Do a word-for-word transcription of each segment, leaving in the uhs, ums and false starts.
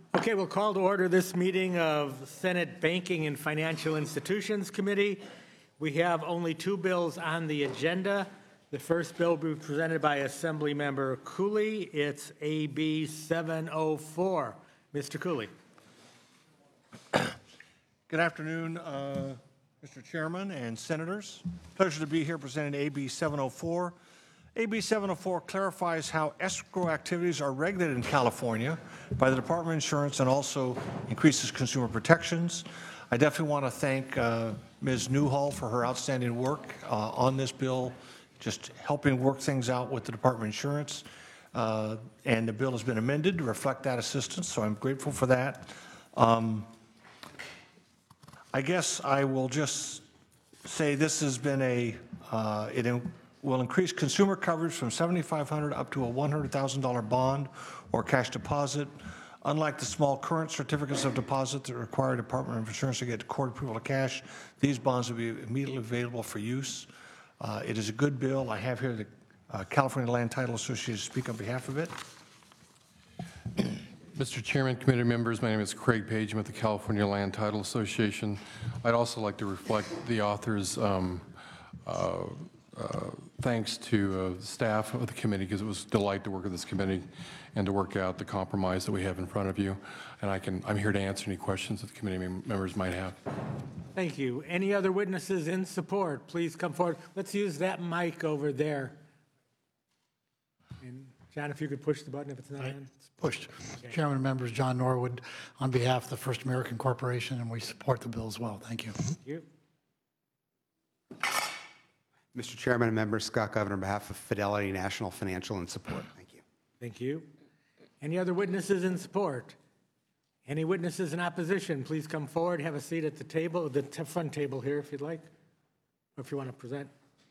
Okay, we'll call to order this meeting of Senate Banking and Financial Institutions Committee. We have only two bills on the agenda. The first bill will be presented by Assembly Member Cooley. It's A B seven oh four. Mister Cooley. Good afternoon, uh, Mister Chairman and Senators. Pleasure to be here presenting A B seven oh four. A B seven oh four clarifies how escrow activities are regulated in California by the Department of Insurance and also increases consumer protections. I definitely want to thank uh, Miz Newhall for her outstanding work uh, on this bill, just helping work things out with the Department of Insurance. Uh, and the bill has been amended to reflect that assistance, so I'm grateful for that. Um, I guess I will just say this has been a, uh, it in, will increase consumer coverage from seventy-five hundred dollars up to a one hundred thousand dollar bond or cash deposit. Unlike the small current certificates of deposit that require Department of Insurance to get court approval of cash, these bonds will be immediately available for use. Uh, it is a good bill. I have here the uh, California Land Title Association to speak on behalf of it. Mister Chairman, committee members, my name is Craig Page. I'm with the California Land Title Association. I'd also like to reflect the author's um, uh, uh, thanks to uh, the staff of the committee, because it was a delight to work with this committee and to work out the compromise that we have in front of you. And I can, I'm here to answer any questions that the committee mem members might have. Thank you. Any other witnesses in support? Please come forward. Let's use that mic over there. And John, if you could push the button if it's not on. Pushed. Okay. Chairman and members, John Norwood on behalf of the First American Corporation, and we support the bill as well. Thank you. Thank you. Mister Chairman and members, Scott Governor, on behalf of Fidelity National Financial and support. Thank you. Thank you. Any other witnesses in support? Any witnesses in opposition? Please come forward, have a seat at the table, the front table here if you'd like, or if you want to present.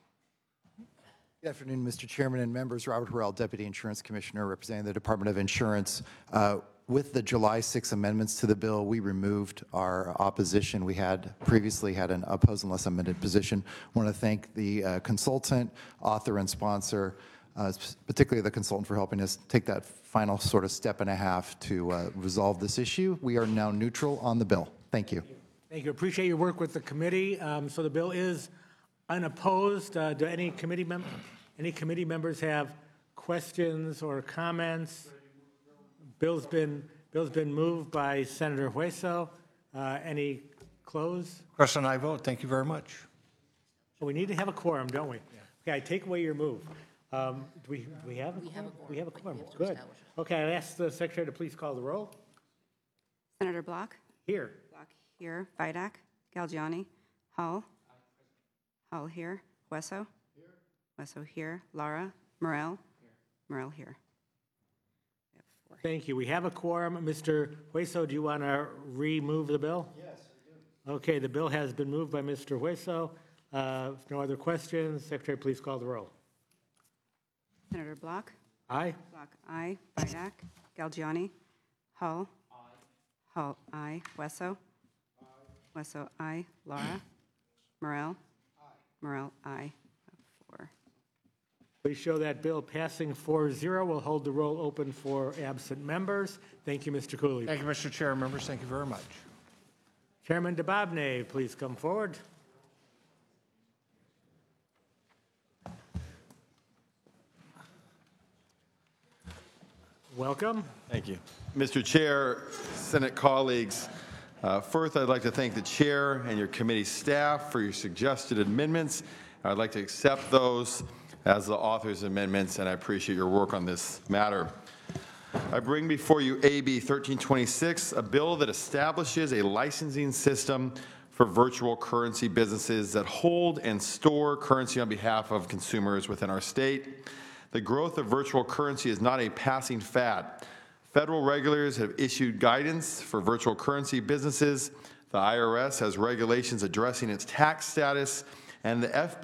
Good afternoon, Mister Chairman and members. Robert Horrell, Deputy Insurance Commissioner representing the Department of Insurance. Uh, with the July sixth amendments to the bill, we removed our opposition. We had previously had an oppose unless amended position. I want to thank the uh, consultant, author, and sponsor, uh, particularly the consultant, for helping us take that final sort of step and a half to uh, resolve this issue. We are now neutral on the bill. Thank you. Thank you. Appreciate your work with the committee. Um, so the bill is unopposed. Uh, do any committee mem any committee members have questions or comments? Bill's been bill's been moved by Senator Hueso. Uh, any close? Question I vote. Thank you very much. So we need to have a quorum, don't we? Yeah. Okay, I take away your move. Um, do we do we have a we quorum? Have a quorum. We have a quorum. Good. Okay, I ask the secretary to please call the roll. Senator Block. Here. Block here. Vidak. Galgiani. Hall. Hall here. Hueso. Here. Hueso here. Lara. Morel. Here. Morel here. We have four. Thank you. We have a quorum. Mister Hueso, do you want to remove the bill? Yes, I do. Okay, the bill has been moved by Mister Hueso. Uh, if no other questions, secretary, please call the roll. Senator Block. Aye. Block aye. Vidak. Galgiani. Hall. Aye. Hall aye. Hueso. Aye. Hueso aye. Lara. Morel. Morel, aye. Four. Please show that bill passing four zero. We'll hold the roll open for absent members. Thank you, Mister Cooley. Thank you, Mister Chair. Members, thank you very much. Chairman DeBobney, please come forward. Welcome. Thank you. Mister Chair, Senate colleagues, uh, first I'd like to thank the chair and your committee staff for your suggested amendments. I'd like to accept those as the author's amendments, and I appreciate your work on this matter. I bring before you A B thirteen twenty-six, a bill that establishes a licensing system for virtual currency businesses that hold and store currency on behalf of consumers within our state. The growth of virtual currency is not a passing fad. Federal regulators have issued guidance for virtual currency businesses. The I R S has regulations addressing its tax status, and the F